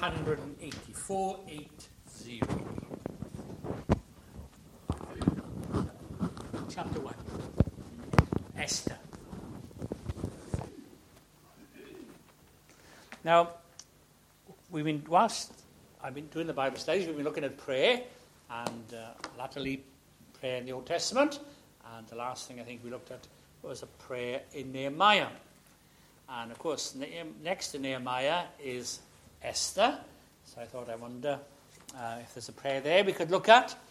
184.80. Chapter 1. Esther. Now, whilst I've been doing the Bible studies, we've been looking at prayer, and latterly prayer in the Old Testament, and the last thing I think we looked at was a prayer in Nehemiah. And of course, next to Nehemiah is Esther, so I thought I wonder if there's a prayer there we could look at.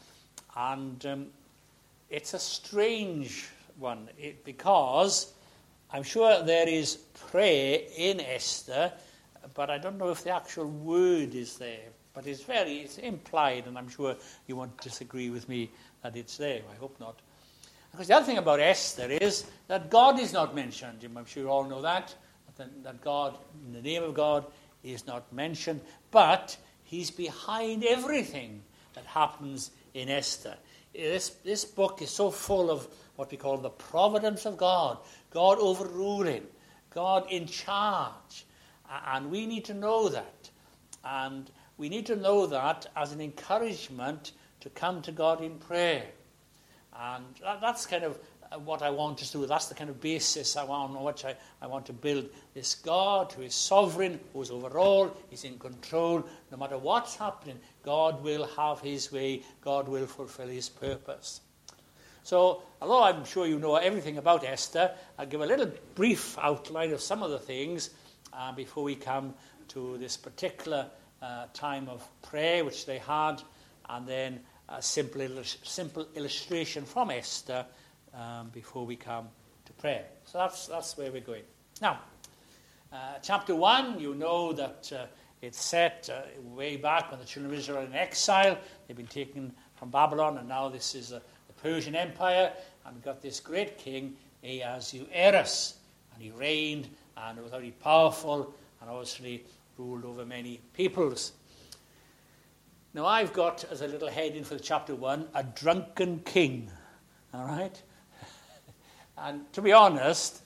And it's a strange one, because I'm sure there is prayer in Esther, but I don't know if the actual word is there. But it's implied, and I'm sure you won't disagree with me that it's there. I hope not. Because the other thing about Esther is that God is not mentioned. I'm sure you all know that God, in the name of God, is not mentioned. But he's behind everything that happens in Esther. This book is so full of what we call the providence of God. God overruling. God in charge. And we need to know that. And we need to know that as an encouragement to come to God in prayer. And that's kind of what I want to do. That's the kind of basis on which I want to build. This God who is sovereign, who is over all, is in control. No matter what's happening, God will have his way. God will fulfill his purpose. So, although I'm sure you know everything about Esther, I'll give a little brief outline of some of the things before we come to this particular time of prayer which they had, and then a simple illustration from Esther before we come to prayer. So that's where we're going. Now, chapter 1, you know that it's set way back when the children of Israel are in exile. They've been taken from Babylon, and now this is the Persian Empire, and we've got this great king, Ahasuerus, and he reigned and was very powerful and obviously ruled over many peoples. Now, I've got, as a little heading for chapter 1, a drunken king. All right? And to be honest,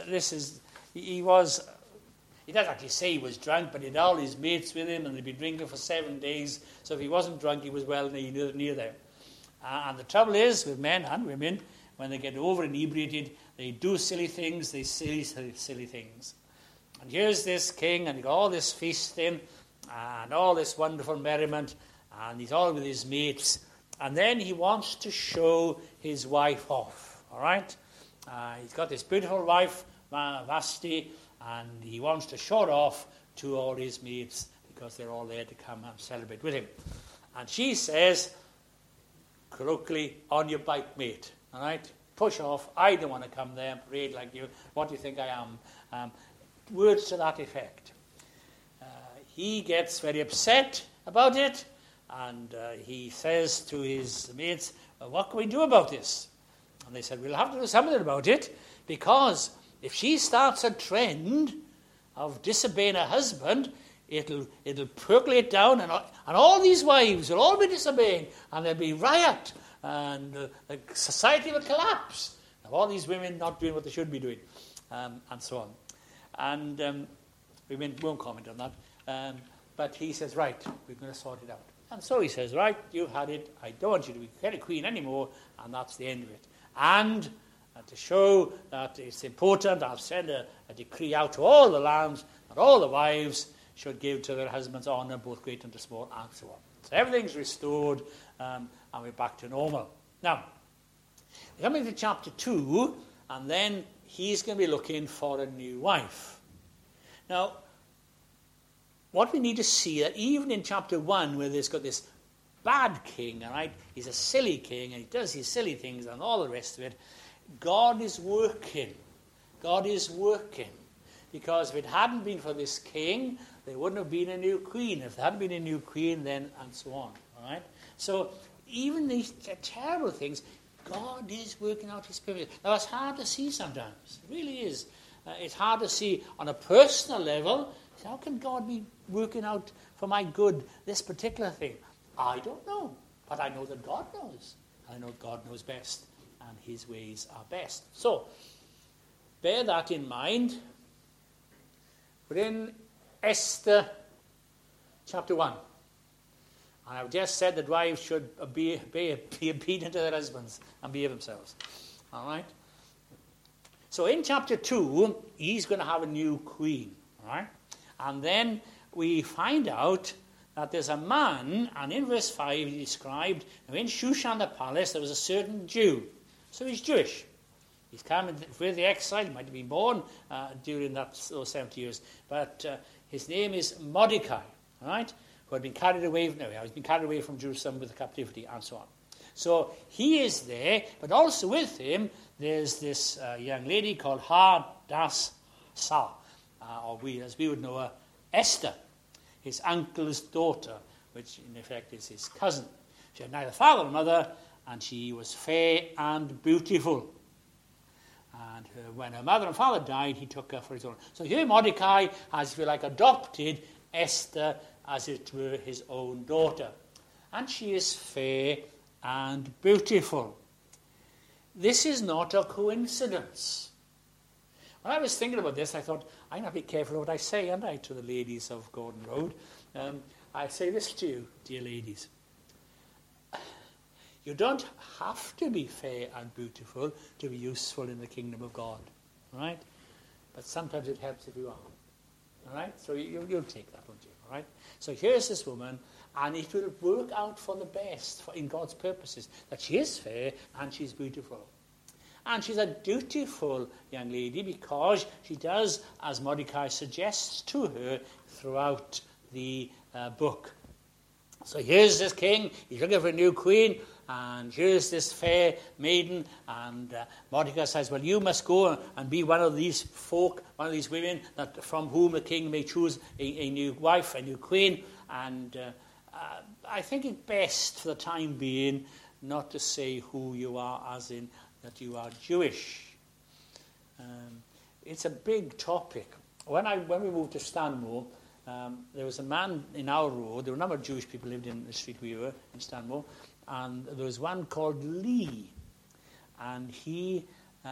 he doesn't actually say he was drunk, but he had all his mates with him, and they'd been drinking for 7 days. So if he wasn't drunk, he was well near them. And the trouble is, with men and women, when they get over inebriated, they do silly things, they say silly things. And here's this king, and he got all this feasting, and all this wonderful merriment, and he's all with his mates. And then he wants to show his wife off, all right? He's got this beautiful wife, Vashti, and he wants to show her off to all his mates because they're all there to come and celebrate with him. And she says, colloquially, on your bike, mate, all right? Push off. I don't want to come there and parade like you. What do you think I am? Words to that effect. He gets very upset about it, and he says to his mates, well, what can we do about this? And they said, we'll have to do something about it, because if she starts a trend of disobeying her husband, it'll percolate down, and all these wives will all be disobeying, and there'll be riot, and the society will collapse. Now, all these women not doing what they should be doing, and so on. And we won't comment on that. But he says, right, we're going to sort it out. And so he says, right, you've had it. I don't want you to be a queen anymore, and that's the end of it. And to show that it's important, I'll send a decree out to all the lands that all the wives should give to their husbands honour, both great and small, and so on. So everything's restored, and we're back to normal. Now, we're coming to chapter 2, and then he's going to be looking for a new wife. Now, what we need to see, that even in chapter 1, where there's got this bad king, all right, he's a silly king, and he does his silly things and all the rest of it, God is working. God is working. Because if it hadn't been for this king, there wouldn't have been a new queen. If there hadn't been a new queen, then and so on. All right? So even these terrible things, God is working out his purpose. Now, it's hard to see sometimes. It really is. It's hard to see on a personal level. How can God be working out for my good this particular thing? I don't know. But I know that God knows. I know God knows best, and his ways are best. So, bear that in mind. We're in Esther chapter 1. And I've just said that wives should be obedient to their husbands and behave themselves. All right? So in chapter 2, he's going to have a new queen. All right? And then we find out that there's a man, and in verse 5 he described, now in Shushan the palace there was a certain Jew. So he's Jewish. He's come with the exile. He might have been born during those 70 years. But his name is Mordecai, right? Who had been carried away. He's been carried away from Jerusalem with the captivity and so on. So he is there, but also with him there's this young lady called Hadassah, or as we would know her, Esther, his uncle's daughter, which in effect is his cousin. She had neither father nor mother, and she was fair and beautiful. And when her mother and father died, he took her for his own. So here Mordecai has, if you like, adopted Esther as it were his own daughter. And she is fair and beautiful. This is not a coincidence. When I was thinking about this, I thought, I'm going to be careful what I say, aren't I, to the ladies of Gordon Road. I say this to you, dear ladies. You don't have to be fair and beautiful to be useful in the kingdom of God, right? But sometimes it helps if you are, all right? So you'll take that, won't you, all right? So here's this woman, and it will work out for the best in God's purposes, that she is fair and she's beautiful. And she's a dutiful young lady because she does, as Mordecai suggests to her throughout the book. So here's this king, he's looking for a new queen, and here's this fair maiden, and Mordecai says, well, you must go and be one of these folk, one of these women that from whom the king may choose a new wife, a new queen. And I think it best for the time being not to say who you are, as in that you are Jewish. It's a big topic. When we moved to Stanmore, there was a man in our road. There were a number of Jewish people lived in the street we were in Stanmore, and there was one called Lee, and he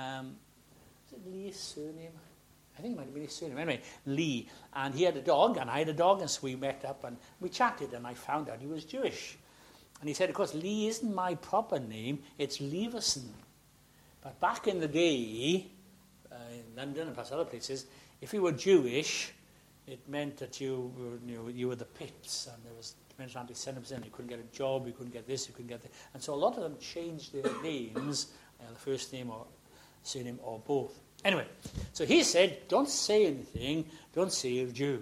is it Lee's surname? I think it might have been his surname. Anyway, Lee, and he had a dog, and I had a dog, and so we met up and we chatted, and I found out he was Jewish. And he said, of course, Lee isn't my proper name; it's Leverson. But back in the day, in London and perhaps other places, if you were Jewish, it meant that you were the pits, and there was tremendous anti-Semitism. You couldn't get a job, you couldn't get this, you couldn't get that. And so a lot of them changed their names, the first name or surname or both. Anyway, so he said, don't say anything, don't say you're a Jew.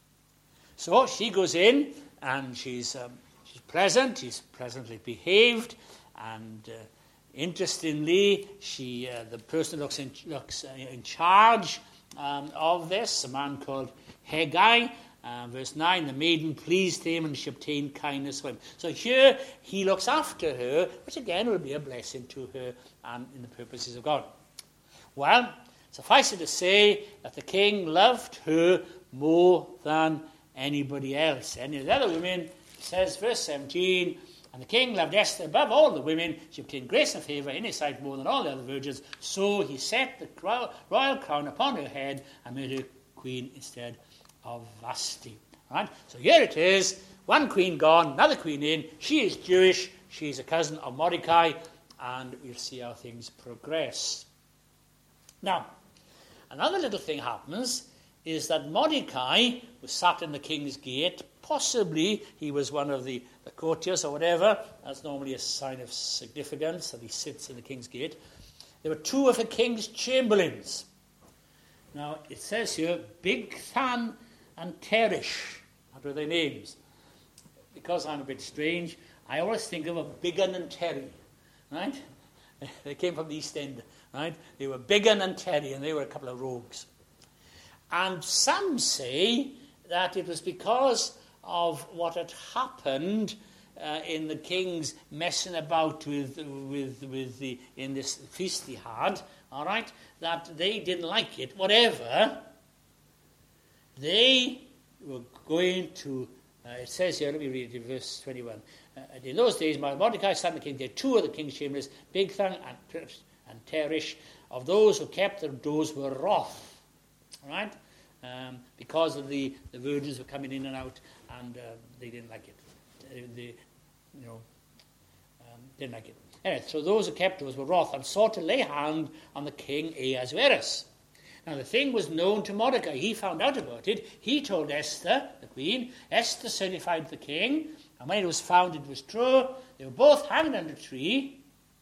So she goes in, and she's pleasant, she's pleasantly behaved, and interestingly, the person looks in charge of this, a man called Haggai. Verse 9, the maiden pleased him and she obtained kindness from him. So here he looks after her, which again will be a blessing to her and in the purposes of God. Well, suffice it to say that the king loved her more than anybody else. Any of the other women, says verse 17, and the king loved Esther above all the women. She obtained grace and favour in his sight more than all the other virgins. So he set the royal crown upon her head and made her queen instead of Vashti. Right? So here it is, one queen gone, another queen in. She is Jewish, she's a cousin of Mordecai, and we'll see how things progress. Now, another little thing happens is that Mordecai was sat in the king's gate. Possibly he was one of the courtiers or whatever. That's normally a sign of significance that he sits in the king's gate. There were two of the king's chamberlains. Now, it says here, Bigthan and Teresh. What were their names? Because I'm a bit strange, I always think of a Biggin and Terry, right? They came from the East End, right? They were Biggin and Terry, and they were a couple of rogues. And some say that it was because of what had happened in the king's messing about in this feast he had, all right, that they didn't like it. Whatever, they were going to, it says here, let me read it in verse 21. In those days, Mordecai sat in the king, there were two of the king's chamberlains, Bigthan and Teresh, of those who kept their doors were wroth. All right? because of the virgins were coming in and out, and they didn't like it. They didn't like it. Anyway, so those who kept those were wroth and sought to lay hand on the king Ahasuerus. Now the thing was known to Mordecai. He found out about it. He told Esther, the queen. Esther certified the king, and when it was found it was true. They were both hanged on a tree,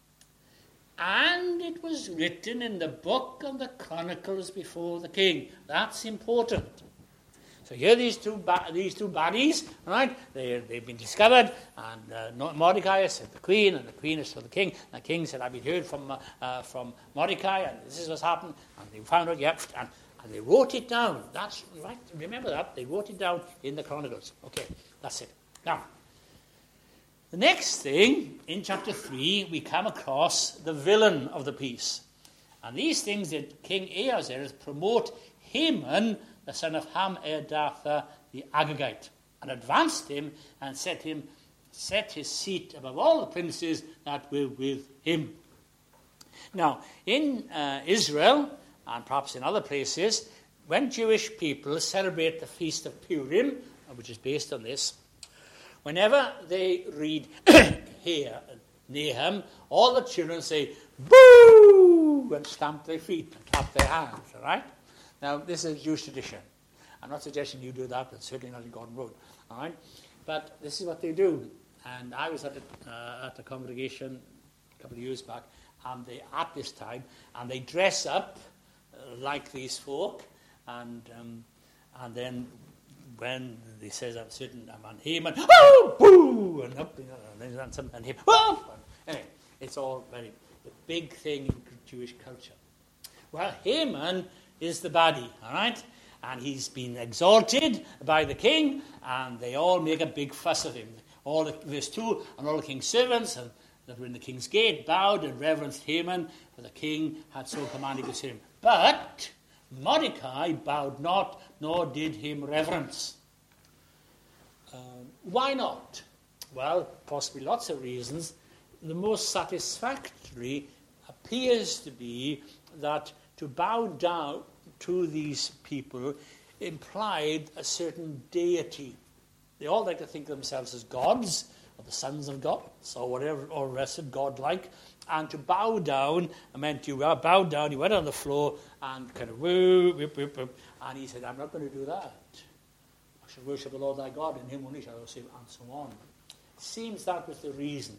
and it was written in the book of the Chronicles before the king. That's important. So here these two baddies, right? They've been discovered, and Mordecai said the queen, and the queen has told the king. And the king said, "I've heard from Mordecai, and this is what's happened." And they found out, yep, and they wrote it down. That's right. Remember that they wrote it down in the Chronicles. Okay, that's it. Now, the next thing in chapter 3, we come across the villain of the piece, and these things that King Ahasuerus promote Haman, the son of Hammedatha the Agagite, and advanced him and set his seat above all the princes that were with him. Now, in Israel, and perhaps in other places, when Jewish people celebrate the Feast of Purim, which is based on this, whenever they read here, Nahum, all the children say, "Boo!" and stamp their feet and clap their hands, all right? Now, this is a Jewish tradition. I'm not suggesting you do that, but certainly not in Gordon Road. All right? But this is what they do. And I was at a congregation a couple of years back, and at this time, and they dress up like these folk, and then when they says a certain man, Haman, "Oh, boo!" and up, and something, and Haman, "Oh!" Anyway, it's all a big thing in Jewish culture. Well, Haman is the baddie, all right? And he's been exalted by the king, and they all make a big fuss of him. Verse 2, and all the king's servants that were in the king's gate bowed and reverenced Haman, for the king had so commanded concerning him. But Mordecai bowed not, nor did him reverence. Why not? Well, possibly lots of reasons. The most satisfactory appears to be that to bow down to these people implied a certain deity. They all like to think of themselves as gods, or the sons of God, so whatever, or rest of God-like. And to bow down meant you bowed down, you went on the floor, and kind of whoop, whoop, whoop, whoop. And he said, "I'm not going to do that. I shall worship the Lord thy God, and him only shall I worship," and so on. Seems that was the reason.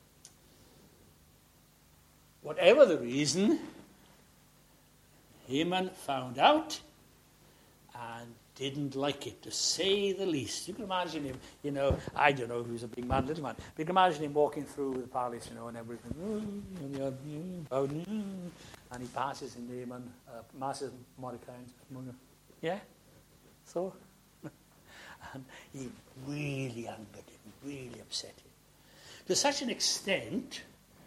Whatever the reason, Haman found out and didn't like it, to say the least. You can imagine him, I don't know if he was a big man, little man, but you can imagine him walking through the palace, and everything, and he passes in Haman, passes Mordecai, yeah? So? And he really angered him, really upset him. To such an extent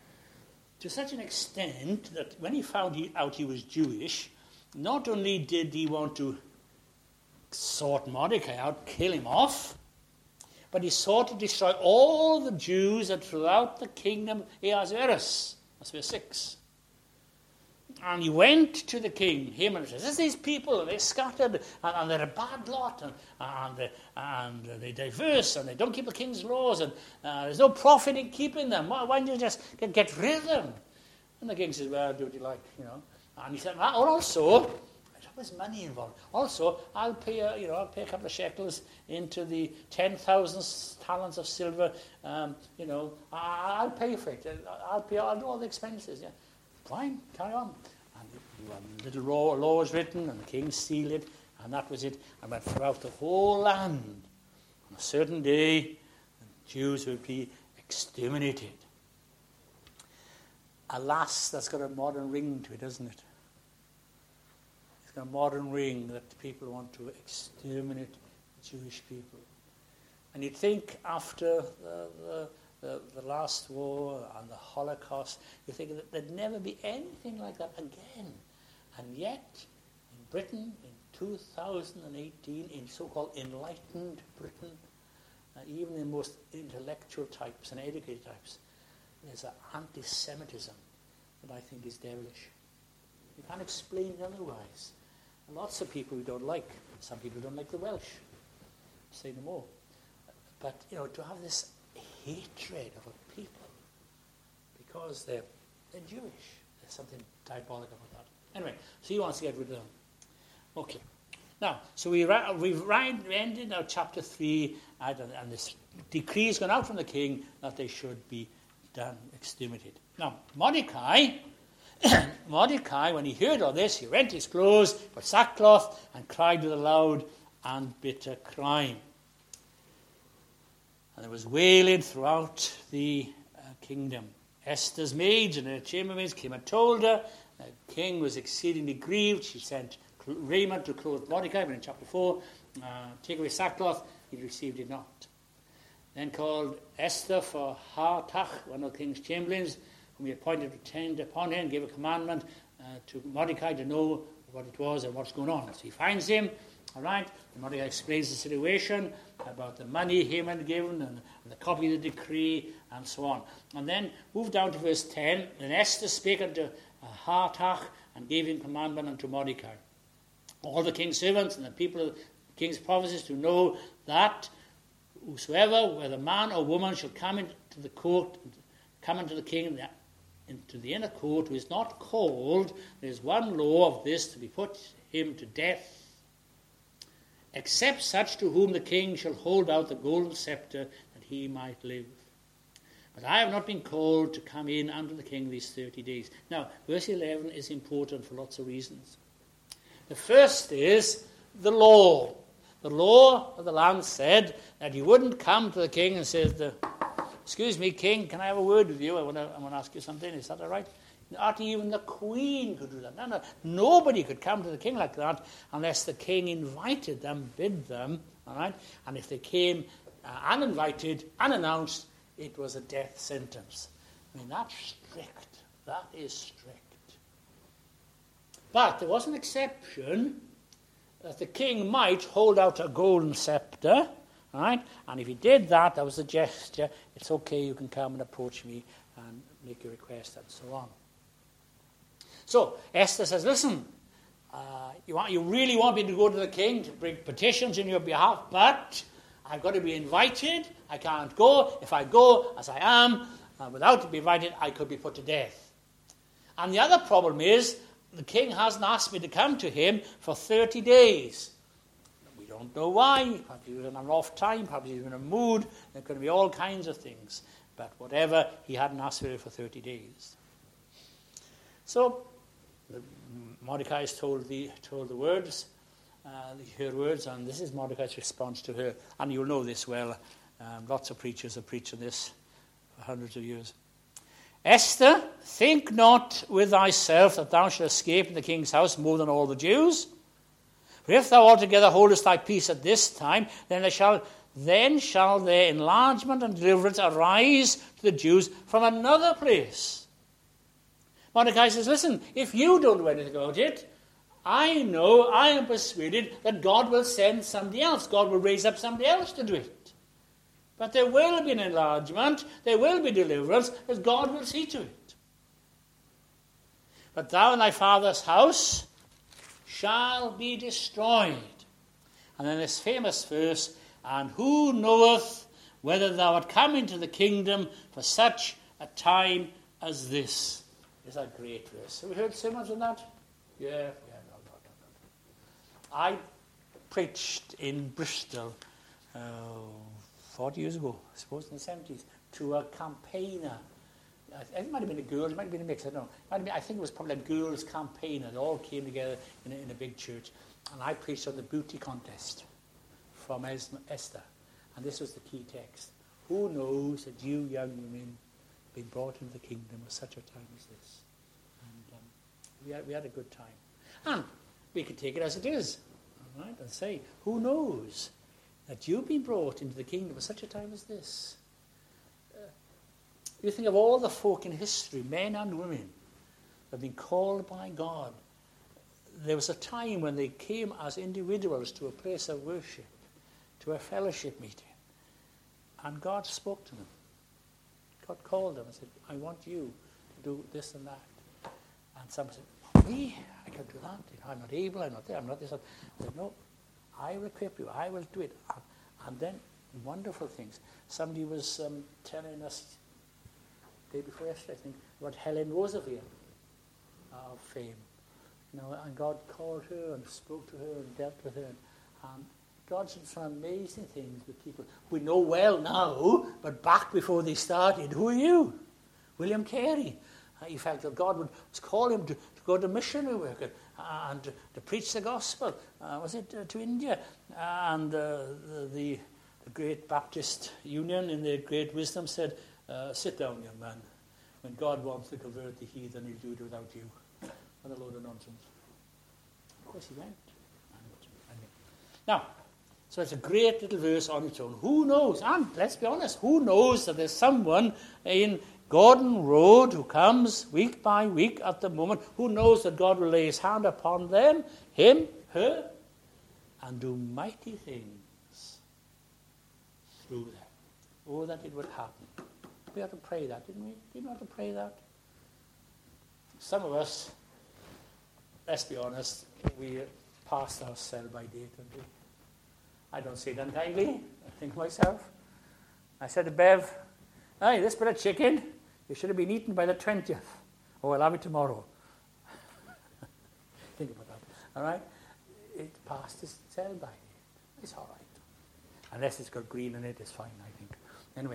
that when he found out he was Jewish, not only did he want to sort Mordecai out, kill him off, but he sought to destroy all the Jews that throughout the kingdom of Ahasuerus. That's verse 6. And he went to the king, Haman, and says, "There's these people, they're scattered, and they're a bad lot, and they're diverse, and they don't keep the king's laws, and there's no profit in keeping them. Why don't you just get rid of them?" And the king says, "Well, do what you like, And he said, "Also, there's money involved. Also, I'll pay a couple of shekels into the 10,000 talents of silver. I'll pay for it. I'll do all the expenses." Yeah, fine, carry on. And the little law was written, and the king sealed it, and that was it. And went throughout the whole land. On a certain day, the Jews would be exterminated. Alas, that's got a modern ring to it, doesn't it? It's got a modern ring that people want to exterminate Jewish people. And you'd think after the last war and the Holocaust, you think that there'd never be anything like that again. And yet, in Britain, in 2018, in so-called enlightened Britain, even in most intellectual types and educated types, there's an anti-Semitism that I think is devilish. You can't explain it otherwise. Lots of people we don't like. Some people don't like the Welsh. Say no more. But, to have this hatred of a people because they're Jewish, there's something diabolic about that. Anyway, so he wants to get rid of them. Okay. Now, so we've ended now chapter 3, and this decree has gone out from the king that they should be done, exterminated. Now, Mordecai, when he heard all this, he rent his clothes, put sackcloth, and cried with a loud and bitter cry. And there was wailing throughout the kingdom. Esther's maids and her chambermaids came and told her. The king was exceedingly grieved. She sent raiment to clothe Mordecai, but in chapter 4, take away sackcloth, he received it not. Then called Esther for Hathach, one of the king's chamberlains, whom he appointed to attend upon her, and gave a commandment to Mordecai to know what it was and what's going on. So he finds him, all right, and Mordecai explains the situation about the money Haman had given and the copy of the decree and so on. And then move down to verse 10. Then Esther spake unto Hathach and gave him commandment unto Mordecai. All the king's servants and the people of the king's provinces to know that whosoever, whether man or woman, shall come into the court, come unto the king into the inner court, who is not called, there is one law of this, to be put him to death, except such to whom the king shall hold out the golden scepter, that he might live. But I have not been called to come in unto the king these 30 days. Now, verse 11 is important for lots of reasons. The first is the law. The law of the land said that you wouldn't come to the king and say, excuse me, king, can I have a word with you? I want to ask you something. Is that all right? Not even the queen could do that. No, nobody could come to the king like that unless the king invited them, bid them, all right? And if they came uninvited, unannounced, it was a death sentence. I mean, that's strict. That is strict. But there was an exception that the king might hold out a golden scepter, right? And if he did that, that was a gesture. It's okay, you can come and approach me and make your request and so on. So Esther says, listen, you really want me to go to the king to bring petitions in your behalf, but I've got to be invited. I can't go. If I go as I am, without being invited, I could be put to death. And the other problem is, the king hasn't asked me to come to him for 30 days. We don't know why. Perhaps he was in an off time. Perhaps he was in a mood. There could be all kinds of things. But whatever, he hadn't asked for it for 30 days. So Mordecai is told the words, her words, and this is Mordecai's response to her. And you'll know this well. Lots of preachers have preached on this for hundreds of years. Esther, think not with thyself that thou shalt escape in the king's house more than all the Jews. For if thou altogether holdest thy peace at this time, then shall their enlargement and deliverance arise to the Jews from another place. Mordecai says, listen, if you don't do anything about it, I am persuaded that God will send somebody else. God will raise up somebody else to do it. But there will be an enlargement, there will be deliverance, as God will see to it. But thou and thy father's house shall be destroyed. And then this famous verse, and who knoweth whether thou art come into the kingdom for such a time as this? It's a great verse. Have we heard sermons on that? Yeah, no. I preached in Bristol 40 years ago, I suppose, in the 70s, to a campaigner. It might have been a girl, it might have been a mix, I don't know. I think it was probably a girls' campaigner. They all came together in a big church. And I preached on the beauty contest from Esther. And this was the key text. Who knows that you young women be brought into the kingdom at such a time as this? And we had a good time. And we could take it as it is, all right, and say, who knows that you've been brought into the kingdom at such a time as this? You think of all the folk in history, men and women, that have been called by God. There was a time when they came as individuals to a place of worship, to a fellowship meeting, and God spoke to them. God called them and said, I want you to do this and that. And some said, me? can't do that. I'm not able, I'm not there, I'm not this. I said, no, I will equip you, I will do it. And then wonderful things. Somebody was telling us the day before yesterday, I think, about Helen Roosevelt of fame. And God called her and spoke to her and dealt with her. And God's done some amazing things with people we know well now, but back before they started, who are you? William Carey. He felt that God was calling him to go to missionary work and to preach the gospel. To India? And the great Baptist Union in their great wisdom said, sit down, young man. When God wants to convert the heathen, he'll do it without you. What a load of nonsense. Of course he went. Now, so it's a great little verse on its own. Who knows? And let's be honest, who knows that there's someone in Gordon Road who comes week by week at the moment, who knows that God will lay his hand upon them, him, her, and do mighty things through them. Oh, that it would happen. We had to pray that, didn't we? Didn't we have to pray that? Some of us, let's be honest, we passed our sell-by date, didn't we? I don't say it unkindly. I think myself. I said to Bev, hey, this bit of chicken, you should have been eaten by the 20th. Oh, I'll have it tomorrow. Think about that. All right? It passed its sell-by date. It's all right. Unless it's got green in it, it's fine, I think. Anyway,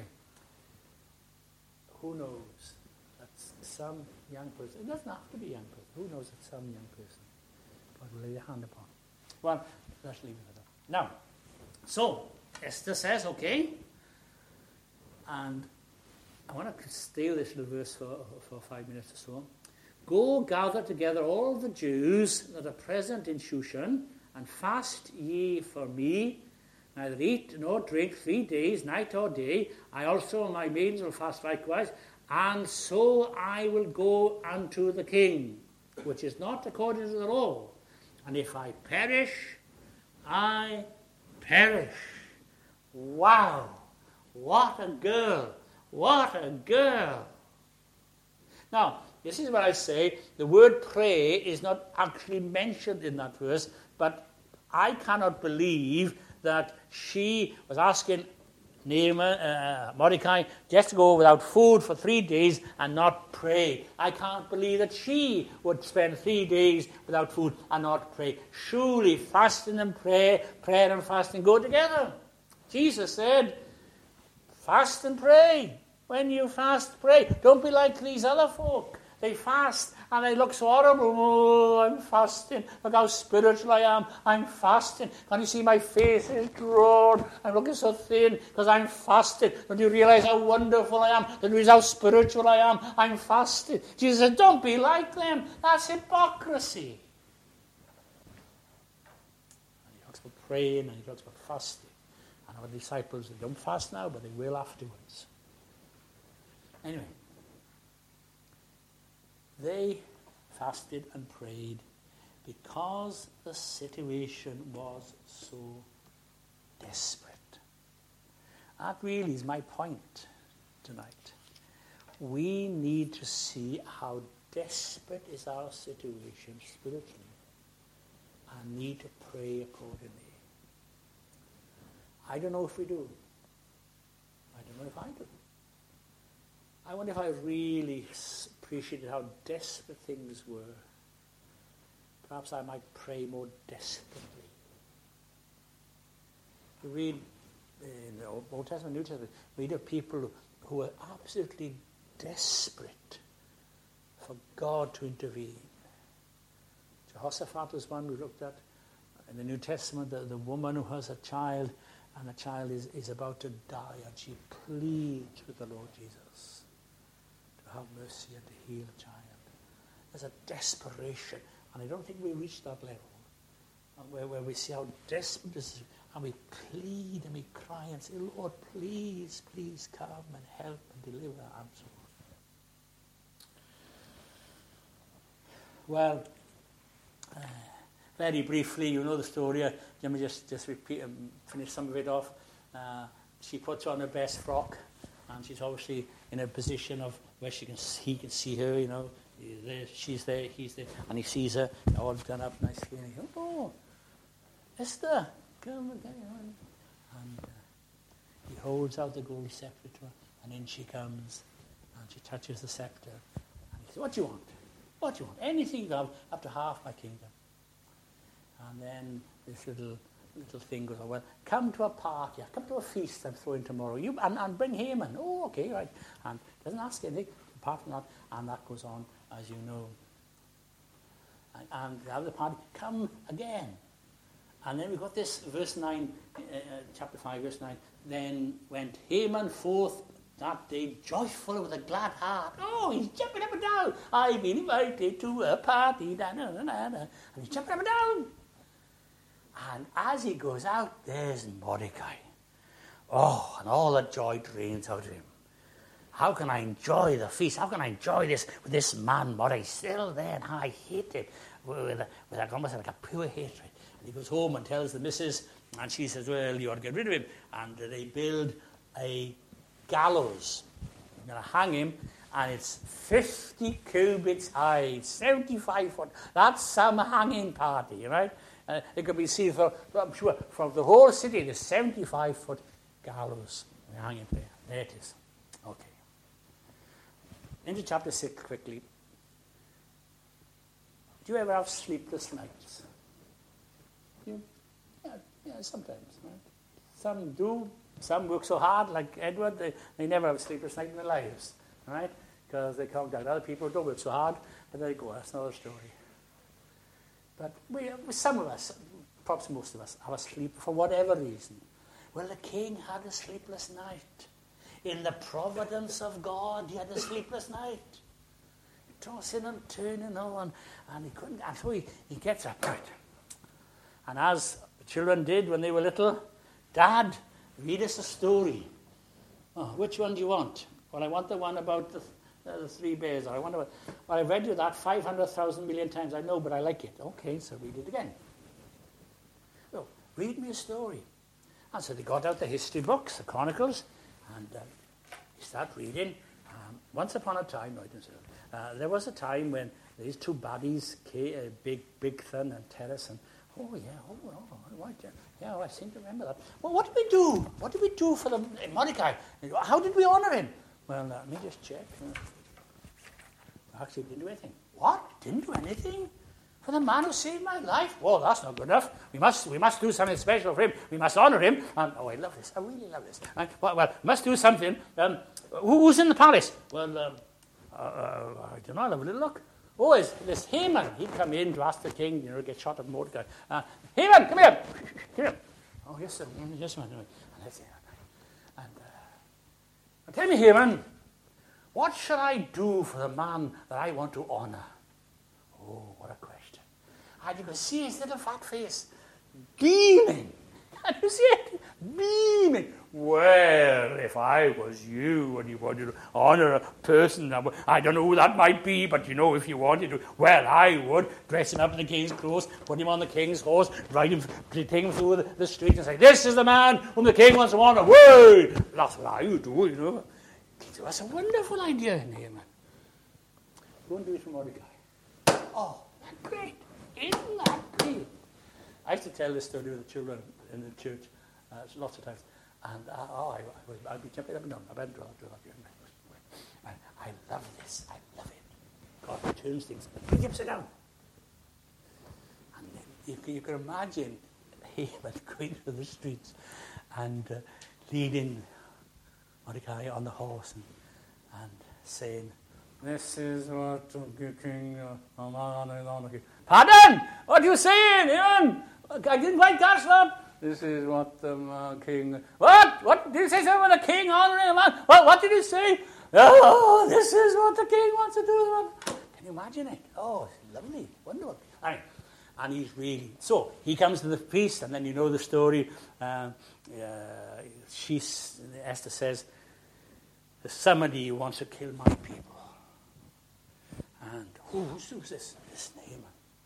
who knows that some young person, it doesn't have to be a young person, who knows that some young person God will lay a hand upon. Well, let's leave it at that. Now, so, Esther says, okay, and I want to stay with this little verse for 5 minutes or so. Go gather together all the Jews that are present in Shushan, and fast ye for me, neither eat nor drink 3 days, night or day. I also and my maidens will fast likewise, and so I will go unto the king, which is not according to the law. And if I perish, I perish. Wow! What a girl! What a girl! Now, this is what I say. The word pray is not actually mentioned in that verse, but I cannot believe that she was asking Mordecai just to go without food for 3 days and not pray. I can't believe that she would spend 3 days without food and not pray. Surely fasting and prayer and fasting go together. Jesus said, fast and pray. When you fast, pray. Don't be like these other folk. They fast and they look so horrible. Oh, I'm fasting. Look how spiritual I am. I'm fasting. Can't you see my face is drawn? I'm looking so thin because I'm fasting. Don't you realize how wonderful I am? Don't you realize how spiritual I am? I'm fasting. Jesus said, don't be like them. That's hypocrisy. And he talks about praying and he talks about fasting. And our disciples, they don't fast now, but they will afterwards. Anyway. They fasted and prayed because the situation was so desperate. That really is my point tonight. We need to see how desperate is our situation spiritually and need to pray accordingly. I don't know if we do. I don't know if I do. I wonder if I really appreciated how desperate things were. Perhaps I might pray more desperately. You read in the Old Testament, New Testament, read of people who were absolutely desperate for God to intervene. Jehoshaphat was one we looked at. In the New Testament, the woman who has a child, and the child is about to die, and she pleads with the Lord Jesus to have mercy and to heal the child. There's a desperation, and I don't think we reach that level where we see how desperate this is, and we plead and we cry and say, Lord, please, please come and help and deliver, and so on. Well, very briefly, you know the story. Let me just repeat and finish some of it off. She puts on her best frock, and she's obviously in a position of where he can see her, you know, she's there, he's there, and he sees her all done up nicely, and he goes, "Oh, Esther, come again." And he holds out the gold scepter to her, and in she comes, and she touches the scepter, and he says, "What do you want? What do you want? Anything you have, up to half my kingdom." And then this little thing goes, "Well, come to a party, come to a feast I'm throwing tomorrow. And bring Haman." "Oh, okay, right." And doesn't ask anything apart from that, and that goes on, as you know. And they have the party, "Come again." And then we've got this, verse 9, chapter 5, verse 9. "Then went Haman forth that day, joyful with a glad heart." Oh, he's jumping up and down. "I've been invited to a party." And he's jumping up and down. And as he goes out, there's Mordecai. Oh, and all the joy drains out of him. How can I enjoy the feast? How can I enjoy this with this man, Mordecai, still there? And I hate it with almost like a pure hatred. And he goes home and tells the missus, and she says, "Well, you ought to get rid of him." And they build a gallows. You're going to hang him, and it's 50 cubits high, 75 foot. That's some hanging party, right? It could be seen I'm sure, from the whole city, the 75-foot gallows. They're hanging there. There it is. Okay. Into chapter 6 quickly. Do you ever have sleepless nights? Yeah, sometimes. Right? Some do. Some work so hard, like Edward, they never have a sleepless night in their lives, right? Because they can't doubt other people don't work so hard, but there you go, that's another story. But some of us, perhaps most of us, have a sleep for whatever reason. Well, the king had a sleepless night. In the providence of God, he had a sleepless night. Tossing and turning on, and he couldn't, and so he gets up, right? And as the children did when they were little, "Dad, read us a story." "Oh, which one do you want?" "Well, I want the one about the 3 bears. I wonder. Well, I've read you that 500,000 million times. I know, but I like it." "Okay, so read it again." "Well, read me a story." And so they got out the history books, the Chronicles, and he started reading. Once upon a time, there was a time when these 2 baddies, Big Thun and Terrace, and I seem to remember that. "Well, what did we do? What did we do for Mordecai? How did we honor him?" "Well, let me just check." "Actually, didn't do anything." "What? Didn't do anything? For the man who saved my life? Well, that's not good enough. We must do something special for him. We must honor him." And I love this. I really love this. Well, must do something. Who's in the palace? "Well, I don't know. I'll have a little look." "Oh, it's this Haman." He'd come in to ask the king, get shot at Mordecai. "Haman, come here. Come here." "Oh, yes, sir. Yes, man." And tell me, Haman, what shall I do for the man that I want to honor? Oh, what a question. And you can see his little fat face beaming. Can you see it? Beaming. "Well, if I was you and you wanted to honor a person, I don't know who that might be, but if you wanted to, well, I would dress him up in the king's clothes, put him on the king's horse, ride him, take him through the street and say, 'This is the man whom the king wants to honor.' Whoa! That's what I would do, That's a wonderful idea, Haman. Go and do it for Mordecai. Oh, that's great. Isn't that great? I used to tell this story with the children in the church lots of times. And I'd be jumping up and down. I love this. I love it. God turns things. He jumps it down. And then you can imagine him going through the streets and leading Mordecai on the horse and saying, "This is what the king, Pardon? What are you saying, Ian? I didn't quite catch that." "This is what the king..." What? Did you say something about the king honoring a man? What did you say?" "Oh, this is what the king wants to do." Can you imagine it? Oh, it's lovely, wonderful. And he's really... So, he comes to the feast, and then you know the story. Esther says, "There's somebody who wants to kill my people." And who's this? This Haman.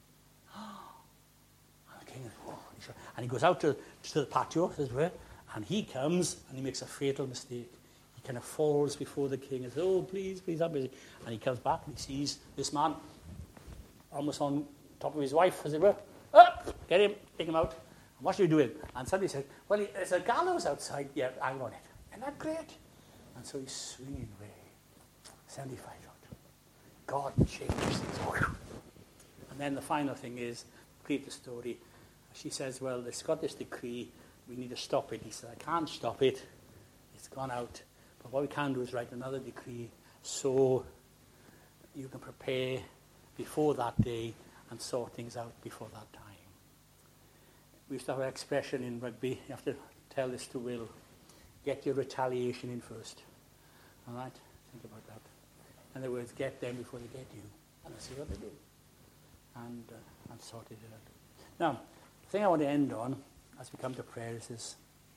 And the king is, and he goes out to the patio, as well, and he comes and he makes a fatal mistake. He kind of falls before the king and says, oh, please, please, I'm busy. And he comes back and he sees this man almost on top of his wife, as it were. Up, get him, take him out. And what are you doing? And somebody said, well, there's a gallows outside. Yeah, I'm on it. Isn't that great? And so he's swinging away. 75 out. God changes things. And then the final thing is, complete the story. She says, well, it's got this decree. We need to stop it. He said, I can't stop it. It's gone out. But what we can do is write another decree so you can prepare before that day and sort things out before that time. We used to have an expression in rugby. You have to tell this to Will. Get your retaliation in first. All right? Think about that. In other words, get them before they get you. And that's what they did. And sorted it out. Now, the thing I want to end on, as we come to prayer, is this.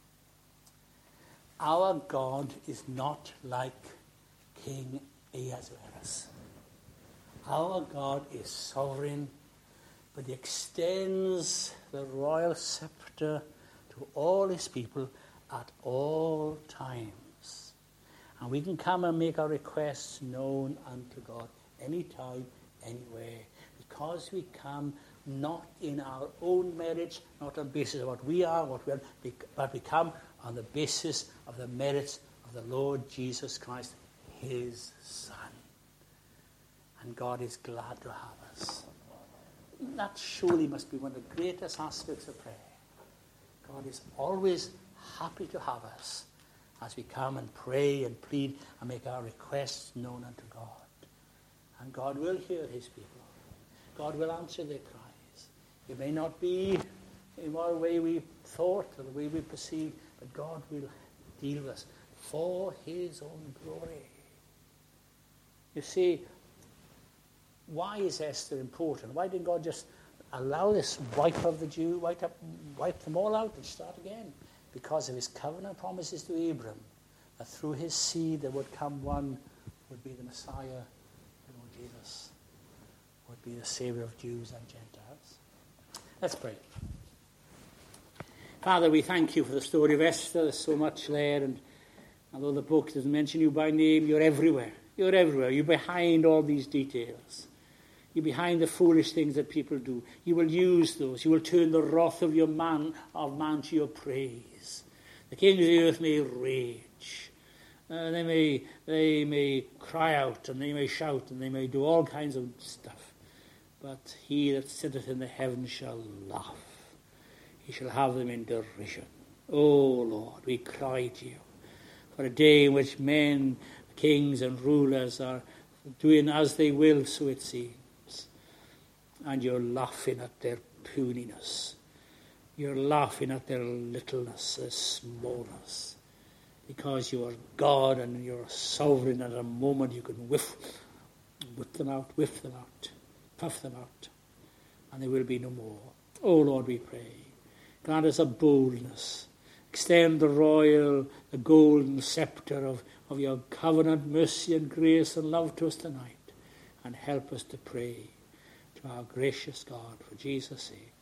Our God is not like King Ahasuerus. Our God is sovereign, but he extends the royal scepter to all his people at all times. And we can come and make our requests known unto God anytime, anywhere. Because we come not in our own merits, not on the basis of what we are, but we come on the basis of the merits of the Lord Jesus Christ, his Son. And God is glad to have us. That surely must be one of the greatest aspects of prayer. God is always happy to have us as we come and pray and plead and make our requests known unto God. And God will hear his people. God will answer their cries. It may not be in what way we thought or the way we perceived, but God will deal with us for his own glory. You see, why is Esther important? Why didn't God just allow this wipe of the Jew, wipe them all out and start again? Because of his covenant promises to Abram, that through his seed there would come one who would be the Messiah, the Lord Jesus, would be the Saviour of Jews and Gentiles. Let's pray. Father, we thank you for the story of Esther. There's so much there, and although the book doesn't mention you by name, you're everywhere. You're everywhere. You're behind all these details. You're behind the foolish things that people do. You will use those. You will turn the wrath of man to your praise. The kings of the earth may rage. They may cry out, and they may shout, and they may do all kinds of stuff. But he that sitteth in the heavens shall laugh. He shall have them in derision. O Lord, we cry to you for a day in which men, kings and rulers are doing as they will, so it seems. And you're laughing at their puniness. You're laughing at their littleness, their smallness. Because you are God and you're sovereign. At a moment you can whiff them out, puff them out, and there will be no more. Oh Lord, we pray. Grant us a boldness. Extend the golden scepter of your covenant, mercy and grace and love to us tonight, and help us to pray to our gracious God for Jesus' sake.